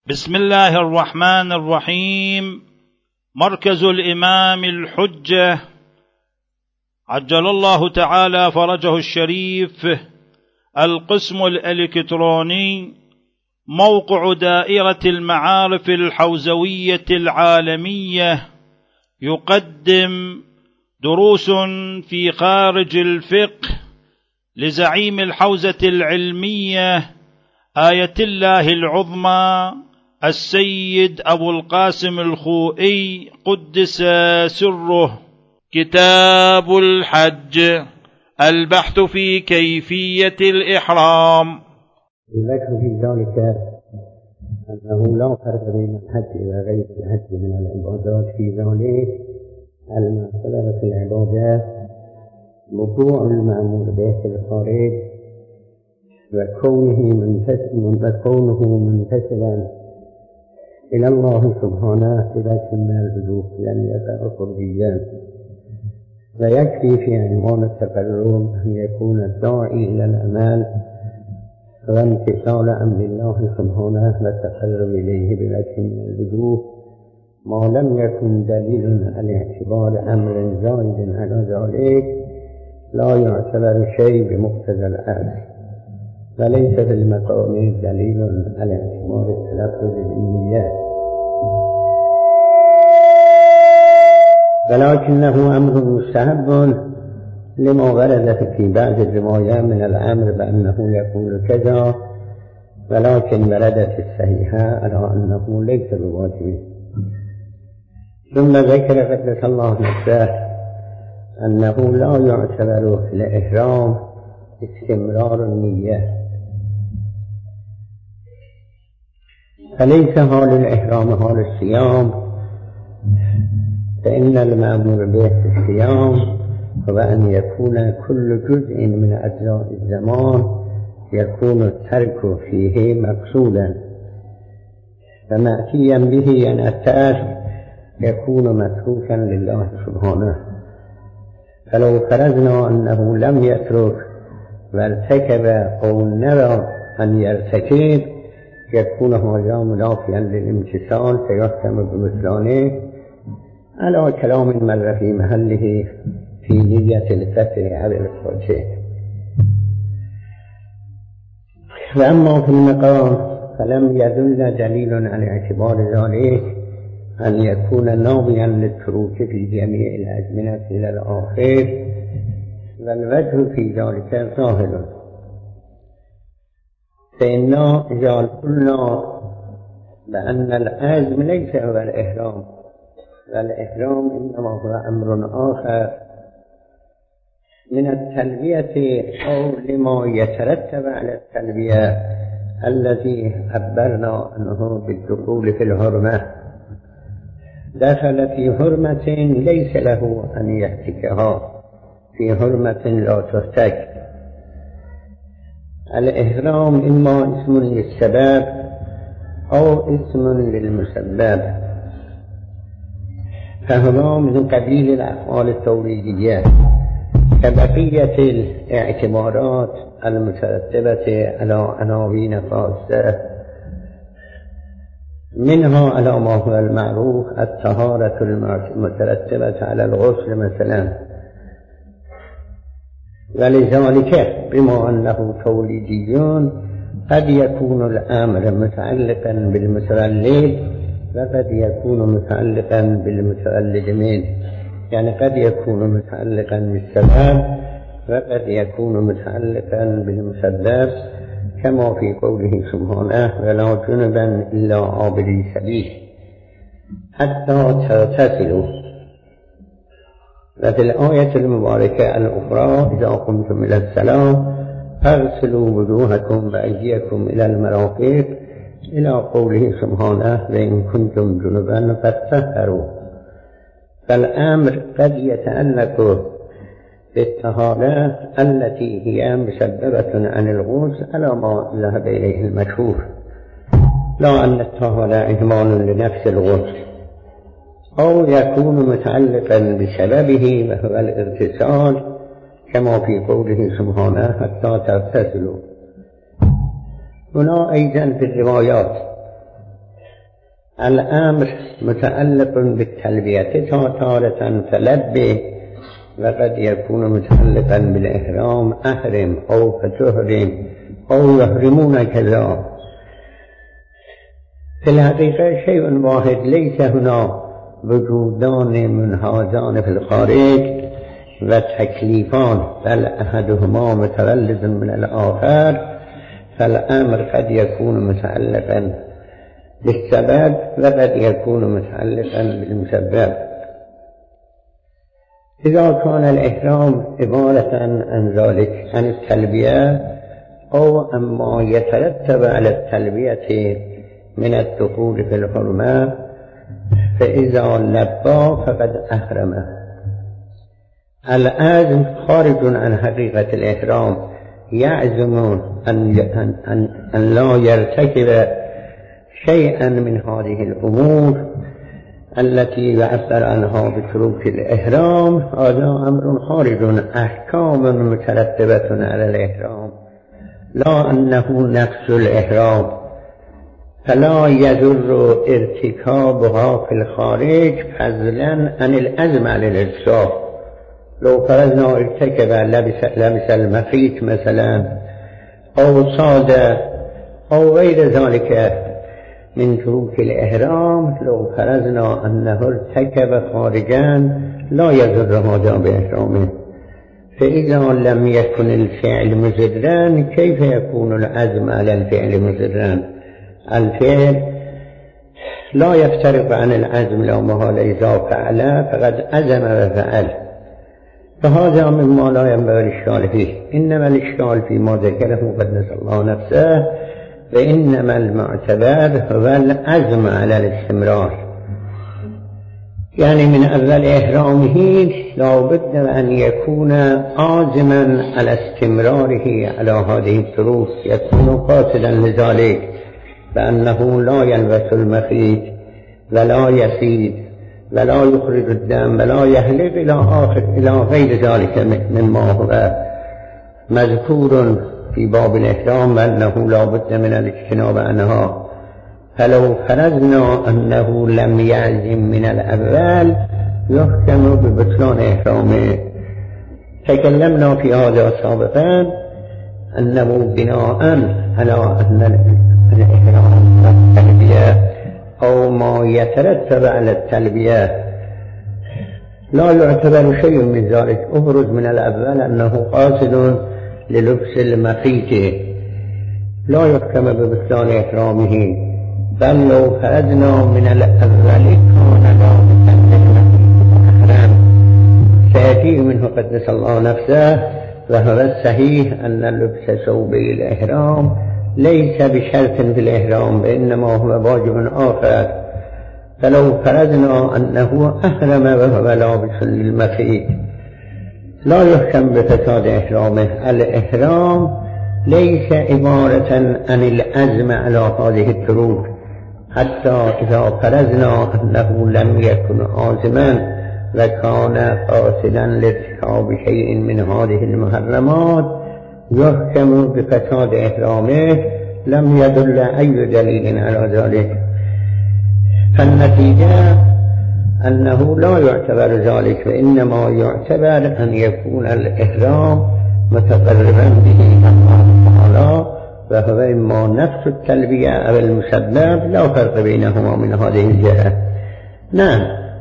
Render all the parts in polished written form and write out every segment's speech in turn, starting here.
بسم الله الرحمن الرحيم. مركز الإمام الحجة عجل الله تعالى فرجه الشريف، القسم الإلكتروني، موقع دائرة المعارف الحوزوية العالمية، يقدم دروس في خارج الفقه لزعيم الحوزة العلمية آية الله العظمى السيد أبو القاسم الخوئي قدس سره. كتاب الحج، البحث في كيفية الإحرام. الذكر في ذلك أنه لا فرق بين الحج وغير الحج من العبادات، في ذلك المعتبر في العبادات وقوع المأمور به في الخارج وكونه منتسبا إلى الله سبحانه بوجه من الوجوه، يعني قربيا. ويكفي في عنوان التقرب أن يكون الداعي إلى الأمل وامتثال أمر الله سبحانه والتقرب إليه بوجه من الوجوه، ما لم يكن دليل على اعتبار أمر زائد على ذلك لا يعتبر شيء بمقتضى الأصل، وليس في المقام دليل على اعتبار التلفظ بالنيات، ولكنه أمر مستحب لما ورد في بعض الروايات من الأمر بأنه يقول كذا، ولكن وردت الصحيحة على أنه ليس بواجب. ثم ذكر قدس الله نفسه أنه لا يعتبر في الإحرام استمرار النية، فليس حال الإحرام حال الصيام، فإن المأمور به في الصيام هو أن يكون كل جزء من أجزاء الزمان يكون الترك فيه مقصودا، فمأتيا به أن الترك يكون متروكا لله سبحانه. فلو فرضنا أنه لم يترك وارتكب أو نرى أن يرتكب يكون هذا منافيا للامتثال فيحكم بمثلانه على كلام مر في محله في نية الفتح على الفاتح. وأما في المقام فلم يدل دليل على اعتبار ذلك أن يكون ناويا للتروك في جميع الأزمنة إلى الآخر، والوجه في ذلك ظاهر. فإنا إذا قلنا بأن العزم ليس هو الإحرام، والإحرام إنما هو أمر آخر من التلبية أو لما يترتب على التلبية الذي عبرنا عنه بالدخول في الحرمة. دخل في حرمة ليس له أن يهتكها، في حرمة لا تهتك. الإحرام إما اسم للسبب أو اسم للمسبب، فهو من قبيل الأفعال التوريدية كبقية الاعتبارات المترتبة على عناوين خاصة، منها على ما هو المعروف الطهارة المترتبة على الغسل مثلا. ولذلك بما أنه توليدي قد يكون الأمر متعلقا بالمتولد وقد يكون متعلقا بالمتولد منه، يعني قد يكون متعلقا بالسبب وقد يكون متعلقا بالمسبب، كما في قوله سبحانه ولا جنبا إلا عابري سبيل حتى تغتسلوا. وفي الآية المباركة الأخرى إذا قمتم إلى الصلاة فاغسلوا وجوهكم وأيديكم إلى المرافق إلى قوله سبحانه وإن كنتم جنبا فاطهروا. فالأمر قد يتعلق بالطهارة التي هي مسببة عن الغسل على ما ذهب إليه المشهور، لا أن الطهارة إهمال لنفس الغسل، أو يكون متعلقا بسببه وهو الاغتسال كما في قوله سبحانه حتى تغتسلوا. هنا أيضا في الروايات الأمر متعلق بالتلبية تارة فلبي، وقد يكون متعلقا بالإحرام أحرم أو فتحرم أو يحرمون كذا. في الحقيقة شيء واحد، ليس هنا وجودان منهازان في الخارج وتكليفان، بل أحدهما متولد من الآخر، فالأمر قد يكون متعلقا بالسبب وقد يكون متعلقا بالمسبب. إذا كان الإحرام عبارة عن ذلك، عن التلبية أو أما يترتب على التلبية من الدخول في الحرمة، فإذا لبى فقد أحرم. العزم خارج عن حقيقة الإحرام، يعزم أن لا يرتكب شيئا من هذه الأمور التي يعبر عنها بشروط الإحرام. هذا أمر خارج، أحكام مترتبة على الإحرام، لا أنه نفس الإحرام، فلا يضر ارتكابها في الخارج فضلا عن العزم على الإرتكاب. لو فرضنا ارتكب لبس المخيط مثلا أو صاد أو غير ذلك من شروط الإحرام، لو فرضنا أنه ارتكب خارجا لا يضر هذا بإحرامه. فإذا لم يكن الفعل مضرا كيف يكون العزم على الفعل مضرا؟ الفعل لا يفترق عن العزم لا محالة، إذا فعل فقد عزم وفعل، فهذا مما لا ينبغي الإشكال فيه. إنما الإشكال فيما ذكره قدس الله نفسه، فإنما المعتبر هو العزم على الاستمرار، يعني من أول إحرامه لا بد أن يكون عازما على استمراره على هذه الشروط، يكون قاصدا لذلك بأنه لا يلبس المخيط ولا يصيد ولا يخرج الدم ولا يهلك إلى غير ذلك مما هو مذكور في باب الإحرام، أنه لا بد من الاجتناب عنها. فلو فرضنا أنه لم يعزم من الأول يحكم ببطلان إحرامه. تكلمنا في هذا سابقا أنه بناء على أن الإحرام التلبية أو ما يترتب على التلبية لا يعتبر شيء من ذلك. أبرز من الأول أنه قاصد للبس المخيط، لا يحكم ببطلان إحرامه، بل لو فرضنا من الأول كان لابسا للمخيط سيأتي منه قدس الله نفسه. وهو الصحيح أن لبس ثوبي الإحرام ليس بشرط في الإحرام، وإنما هو واجب آخر. فلو فرضنا أنه أحرم وهو لابس للمخيط لا يحكم بفساد إحرامه. الإحرام ليس عبارة عن العزم على هذه الشروط، حتى إذا فرضنا أنه لم يكن عازما وكان قاصدا لارتكاب شيء من هذه المحرمات يحكم بفساد إحرامه، لم يدل أي دليل على ذلك. فالنتيجة أنه لا يعتبر ذلك، وإنما يعتبر أن يكون الإحرام متقربا به الله تعالى، وهو إما نفس التلبية أو المسبب، لا فرق بينهما من هذه الجهة. نعم،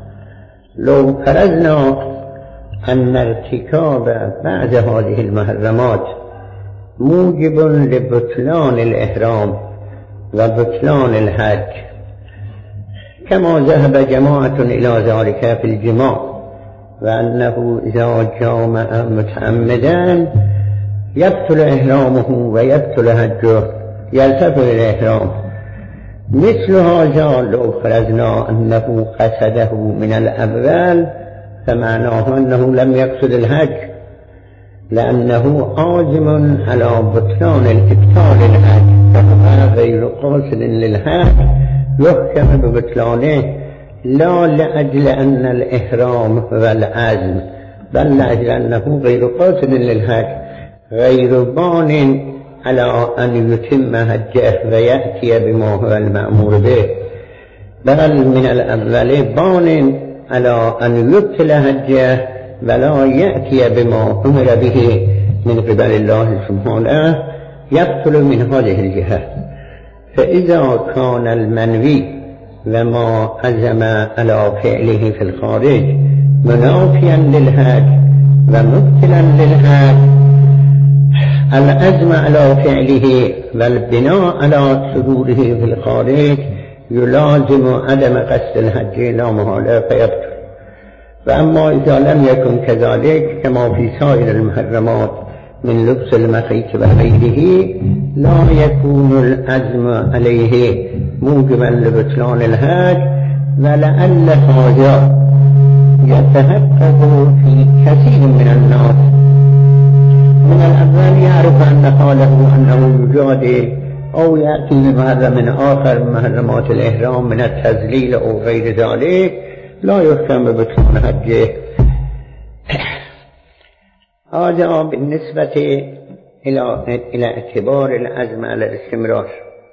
لو فرضنا أن ارتكاب بعد هذه المحرمات موجب لبطلان الإحرام وبطلان الحج، كما ذهب جماعة إلى ذلك في الجماع، وأنه إذا جامع متعمدا يبطل إحرامه ويبطل حجه، يلتفت الإحرام. مثل هذا لو فرضنا أنه قصده من الأول فمعناه أنه لم يقصد الحج، لأنه عازم على بطلان الإبطال الحج، فهو غير قاصد للحج يحكم ببطلانه، لا لأجل أن الإحرام هو العزم، بل لأجل أنه غير قاصد للحج، غير بان على أن يتم حجه ويأتي بما هو المأمور به. بل من الأول بان على أن يبطل حجه ولا يأتي بما أمر به من قبل الله سبحانه يبطل من هذه الجهة. فإذا كان المنوي وما عزم على فعله في الخارج منافيا للحج ومبطلا للحج، العزم على فعله والبناء على صدوره في الخارج يلازم عدم قصد الحج لا محالة فيبطل. وأما إذا لم يكن كذلك كما في سائر المحرمات من لبس المخيط وغيره لا يكون العزم عليه موجبا لبطلان الحج، ولعل هذا يتحقق في كثير من الناس. من الأول يعرف أن حاله أنه يجادل أو يأتي بمحرم آخر من محرمات الإحرام من التذليل أو غير ذلك لا يحكم ببطلان حجه. هذا بالنسبة إلى اعتبار العزم على الاستمرار.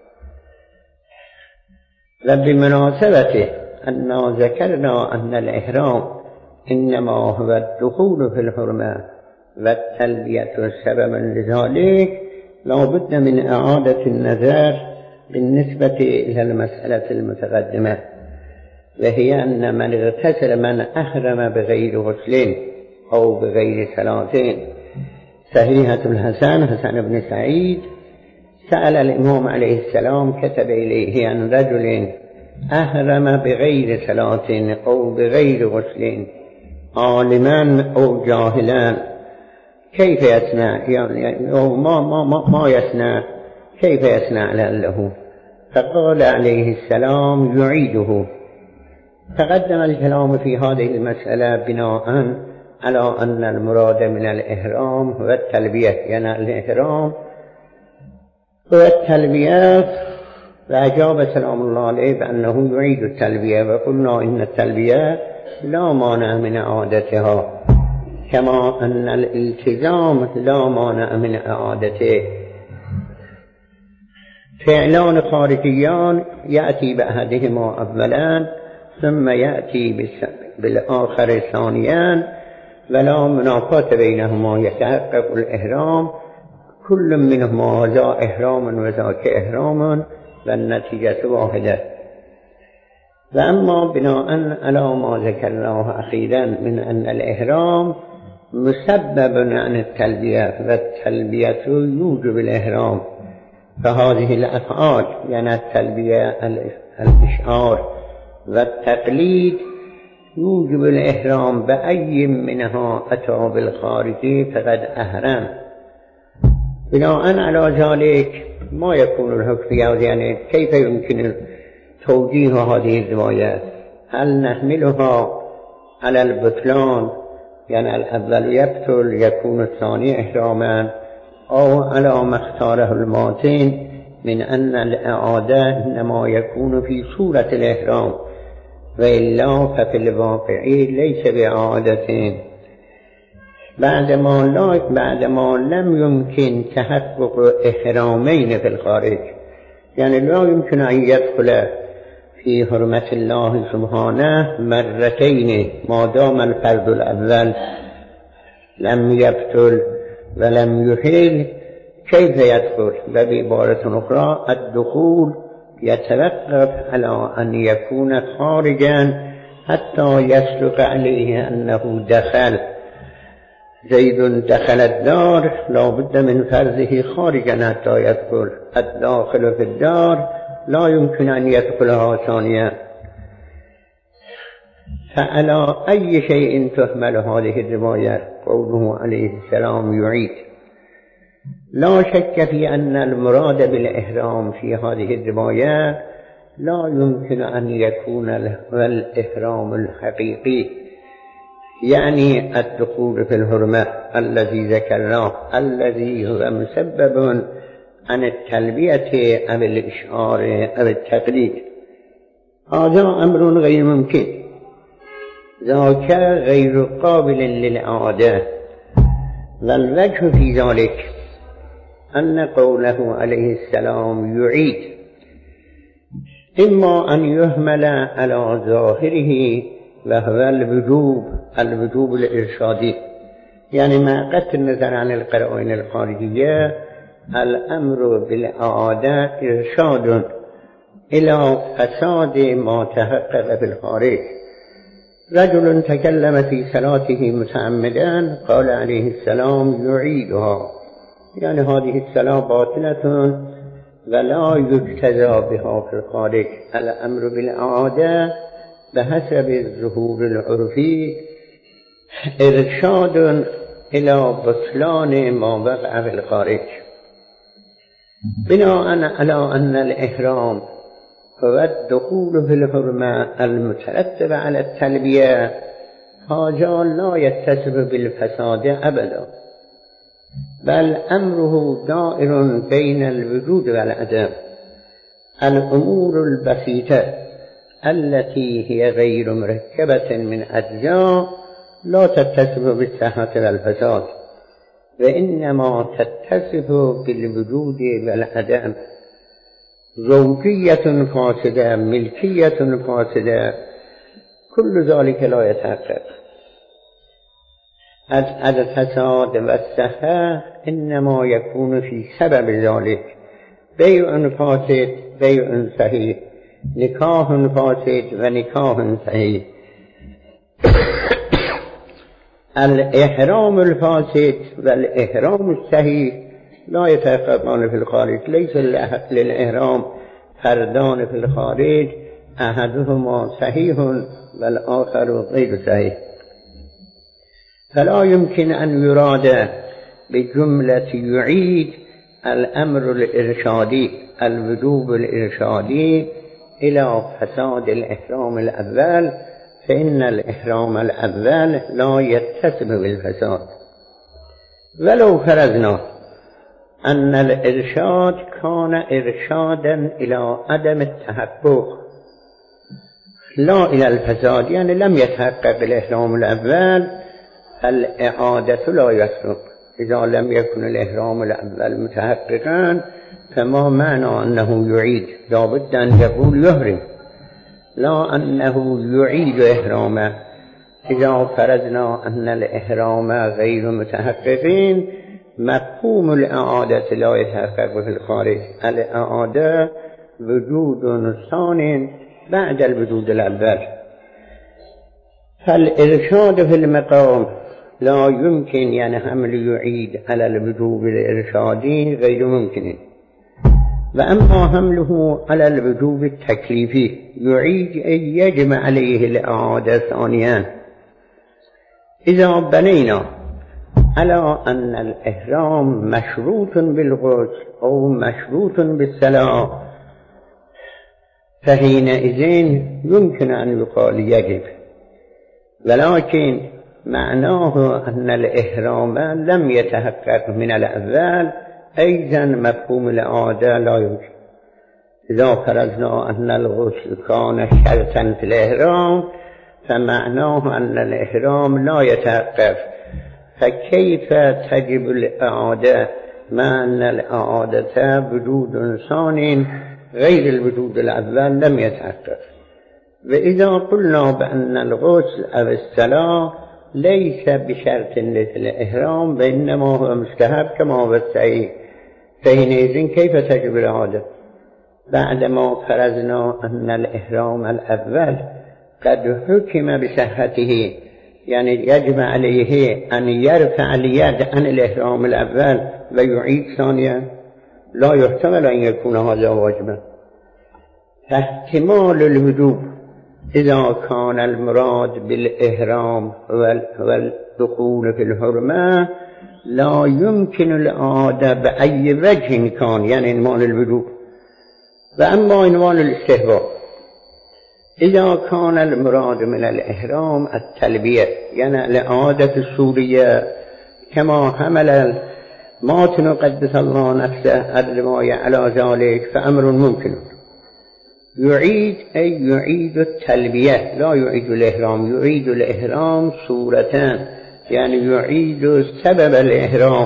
وبمناسبته أننا ذكرنا أن الإحرام إنما هو الدخول في الحرمة والتلبية سببا لذلك، لا بد من إعادة النظر بالنسبة إلى المسألة المتقدمة، وهي أن من اغتسل من أحرم بغير غسل أو بغير صلاة. صحيحة الحسن حسن بن سعيد سأل الإمام عليه السلام كتب إليه عن رجل أحرم بغير صلاة أو بغير غسل عالما أو جاهلا كيف يصنع، يعني ما يصنع، كيف يصنع له؟ فقال عليه السلام يعيده. تقدم الكلام في هذه المسألة بناء على أن المراد من الإحرام هو التلبية، يعني الإحرام هو التلبية. فأجاب سلام الله عليه بأنه يعيد التلبية، وقلنا إن التلبية لا مانع من إعادتها كما أن الالتزام لا مانع من إعادته. فعلان خارجيان يأتي بأحدهما أولا ثم يأتي بالآخر ثانيا، ولا منافاة بينهما، يتحقق الإحرام كل منهما ذا إحرام وذاك إحرام والنتيجة واحدة. وأما بناء على ما ذكرناه أخيرا من أن الإحرام مسبب عن التلبية والتلبية يوجب الإحرام، فهذه الأفعال يعني التلبية الإشعار والتقليد يوجب الإحرام، بأي منها أتى بالخارج فقد أحرم. بناء على ذلك ما يكون الحكم، يعني كيف يمكن توجيه هذه الروايات؟ هل نحملها على البطلان، يعني الأول يبطل يكون الثاني إحراما، أو على ما اختاره الماتن من أن الإعادة إنما يكون في صورة الإحرام وإلا ففي الواقع ليس بإعادة، بعدما لم يمكن تحقق إحرامين في الخارج، يعني لا يمكن أن يدخل في حرمة الله سبحانه مرتين ما دام الفرد الأول لم يبطل ولم يحل، كيف يدخل؟ وبعبارة أخرى الدخول يتوقف على أن يكون خارجا حتى يسلك عليه أنه دخل. زيد دخل الدار لا بد من فرضه خارجا حتى يدخل، الداخل في الدار لا يمكن أن يدخلها ثانيا. فعلى أي شيء تحمل هذه الرواية قوله عليه السلام يعيد؟ لا شك في أن المراد بالإحرام في هذه الرواية لا يمكن أن يكون الإحرام الحقيقي، يعني الدخول في الحرمة الذي ذكرناه الذي هو مسبب عن التلبية أو الإشعار أو التقليد. هذا أمر غير ممكن، ذاك غير قابل للإعادة. والوجه في ذلك أن قوله عليه السلام يعيد إما أن يهمل على ظاهره وهو الوجوب الإرشادي، يعني ما قطع النظر عن القرائن الخارجية الأمر بالإعادة إرشاد إلى فساد ما تحقق في الخارج. رجل تكلم في صلاته متعمدا قال عليه السلام يعيدها، يعني هذه الصلاة باطلة ولا يجتزى بها في الخارج. الأمر بالإعادة بحسب الظهور العرفي إرشاد إلى بطلان ما وقع في الخارج، بناء على أن الإحرام هو الدخول في الحرمة المترتب على التلبية، هذا لا يتصف بالفساد أبدا، بل أمره دائر بين الوجود والعدم. الأمور البسيطة التي هي غير مركبة من أجزاء لا تتصف بالصحة والفساد، وإنما تتصف بالوجود والعدم. زوجية فاسدة، ملكية فاسدة، كل ذلك لا يتحقق. الفساد والصحة إنما يكون في سبب ذلك، بيع فاسد بيع صحيح، نكاح فاسد ونكاح صحيح. الإحرام الفاسد والإحرام الصحيح لا يتحققان في الخارج، ليس للإحرام فردان في الخارج، أحدهما صحيح والآخر غير صحيح. فلا يمكن أن يراد بجملة يعيد الأمر الإرشادي الوجوب الإرشادي إلى فساد الإحرام الأول، فإن الإحرام الأول لا يتصف بالفساد. ولو فرضنا أن الإرشاد كان إرشادا إلى عدم التحقق لا إلى الفساد، يعني لم يتحقق الإحرام الأول، الإعادة لا يصلح. إذا لم يكن الإحرام الأول متحققا فما معنى أنه يعيد؟ لا بد أن يقول يحرم، لا أنه يعيد إحرامه. إذا فرضنا أن الإحرام غير متحققين مفهوم الإعادة لا يتحقق في الخارج. الإعادة وجود ثان بعد الوجود الأول، فالإرشاد في المقام لا يمكن، يعني حمل يعيد على الوجوب الإرشادي غير ممكن. وأما حمله على الوجوب التكليفي يعيد أن يجب عليه الإعادة ثانيا. إذا بنينا على أن الإحرام مشروط بالغسل أو مشروط بالصلاة فحينئذ يمكن أن يقال يجب، ولكن معناه أن الإحرام لم يتحقق من الأول، أيضا مفهوم الإعادة لا يوجد. إذا فرضنا أن الغسل كان شرطا في الإحرام فمعناه أن الإحرام لا يتحقق، فكيف تجب الإعادة مع أن الإعادة وجود ثان غير الوجود الأول لم يتحقق؟ وإذا قلنا بأن الغسل أو الصلاة ليس بشرط للإحرام وإنما هو مستحب كما هو الصحيح، فحينئذ كيف تجب الإعادة بعدما فرضنا أن الإحرام الأول قد حكم بصحته؟ يعني يجب عليه أن يرفع اليد عن الإحرام الأول ويعيد ثانيا، لا يحتمل أن يكون هذا واجبا. فاحتمال الوجوب إذا كان المراد بالإحرام والدخول في الحرمة لا يمكن الإعادة بأي وجه كان، يعني عنوان الوجوب. وأما عنوان الاستحباب إذا كان المراد من الإحرام التلبية، يعني الإعادة السورية كما حمل الماتن قدس الله نفسه الرواية على ذلك فأمر ممكن. يعيد أي يعيد التلبية لا يعيد الإحرام، يعيد الإحرام صورتان، يعني يعيد سبب الإحرام.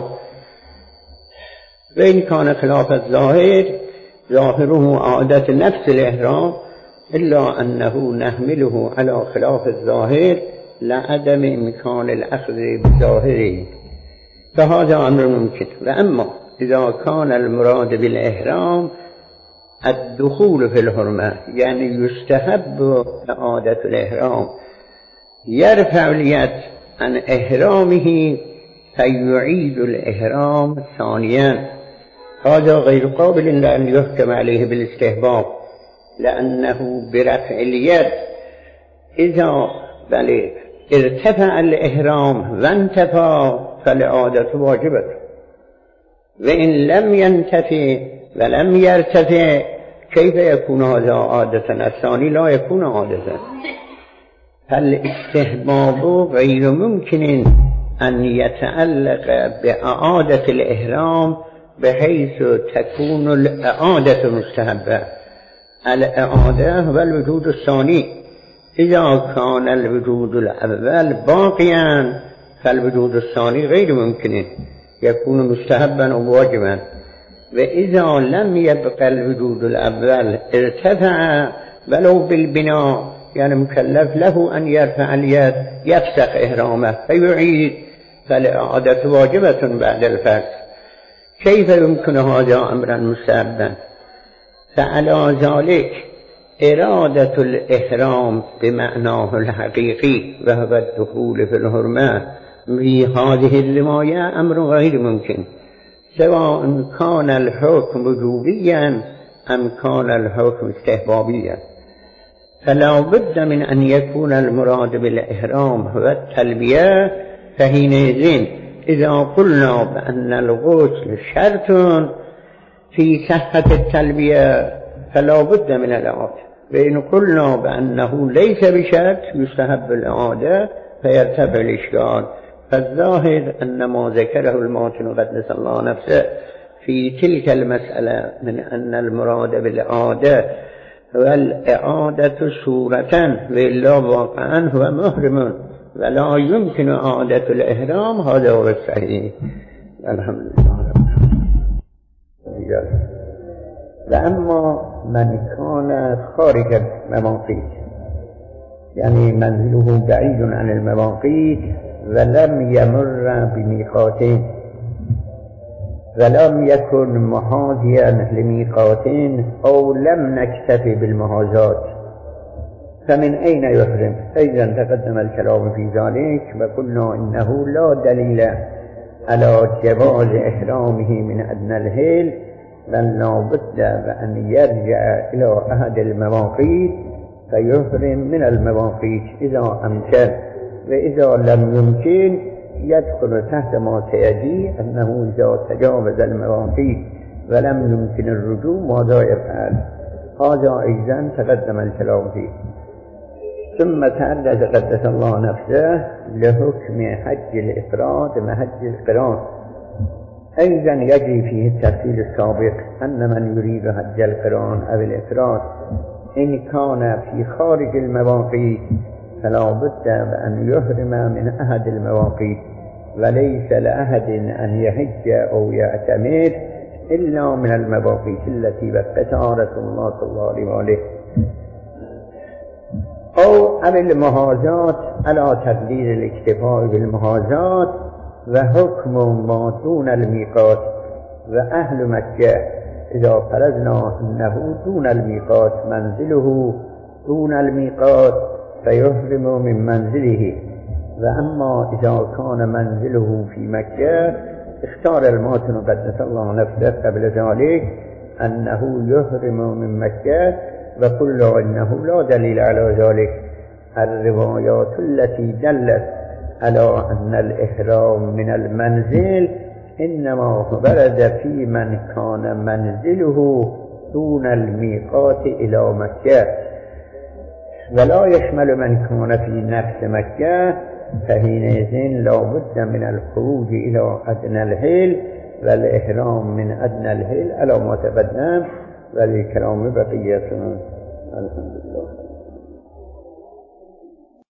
وإن كان خلاف الظاهر ظاهره إعادة نفس الإحرام إلا أنه نحمله على خلاف الظاهر لعدم إمكان الأخذ بالظاهره، فهذا أمر ممكن. وأما إذا كان المراد بالإحرام الدخول في الحرمة، يعني يستحب إعادة الإحرام، يرفع اليد عن إحرامه فيعيد الإحرام ثانيا، هذا غير قابل لأن يحكم عليه بالاستحباب، لأنه برفع اليد إذا ارتفع الإحرام وانتفى فالإعادة واجبة، وإن لم ينتفي ولم يرتفع كيف يكون هذا عادة؟ الثاني لا يكون عادة. فالاستحباب غير ممكن أن يتعلق بإعادة الإحرام بحيث تكون الإعادة مستحبة. الإعادة هو الوجود الثاني، إذا كان الوجود الأول باقيا فالوجود الثاني غير ممكن يكون مستحبا وواجبا، وإذا لم يبقى الوجود الأول ارتفع ولو بالبناء، يعني مكلف له أن يرفع اليد يفسخ إحرامه فيعيد، فالإعادة واجبة بعد الفسخ. كيف يمكن هذا أمرا مستحبا؟ فعلى ذلك إرادة الإحرام بمعناه الحقيقي وهو الدخول في الحرمة في هذه الرواية أمر غير ممكن، سواء كان الحكم وجوبيا أم كان الحكم استحبابيا. فلا بد من أن يكون المراد بالإحرام هو التلبية، فحينئذ إذا قلنا بأن الغسل شرط في صحة التلبية فلا بد من الإعادة، وإن قلنا بأنه ليس بشرط يستحب الإعادة فيرتفع الإشكال. فالظاهر أن ما ذكره الماتن قدس الله نفسه في تلك المسألة من أن المراد بالإعادة هو الإعادة صورة وإلا واقعا هو محرم ولا يمكن إعادة الإحرام، هذا هو الصحيح. الحمد لله رب العالمين. وأما من كان خارج المواقيت، يعني منزله بعيد عن المواقيت ولم يمر بميقاتين ولم يكن محاذيا لميقاتين أو لم نكتفي بالمحاذاة، فمن أين يحرم؟ أيضا تقدم الكلام في ذلك، وقلنا إنه لا دليل على جواز إحرامه من أدنى الهيل، بل لا بد بأن يرجع إلى أحد المواقيت فيحرم من المواقيت إذا أمكن، وإذا لم يمكن يدخل تحت ما سيجي أنه إذا تجاوز المواقيت ولم يمكن الرجوع ماذا يفعل. هذا أيضا تقدم الكلام فيه. ثم تحدث قدس الله نفسه لحكم حج الإفراد وحج القران، أيضا يجري فيه التفصيل السابق أن من يريد حج القران أو الإفراد إن كان في خارج المواقيت فلا بد بأن يحرم من أحد المواقيت، وليس لأحد أن يحج أو يعتمر إلا من المواقيت التي بقتها رسول الله صلى الله عليه وآله، أو المحاذاة على تقدير الاكتفاء بالمحاذاة، وحكم ما دون الميقات. وأهل مكة إذا فرضنا أنه دون الميقات منزله دون الميقات فيحرم من منزله، وأما إذا كان منزله في مكة اختار الماتن قدس الله نفسه قبل ذلك أنه يحرم من مكة، وقلنا إنه لا دليل على ذلك. الروايات التي دلت على أن الإحرام من المنزل إنما ورد في من كان منزله دون الميقات إلى مكة، ولا يشمل من كان في نفس مكة، فحينئذ لا بد من الخروج إلى أدنى الهيل والإحرام من أدنى الهيل على ما تقدم، وللكلام بقية. الحمد لله.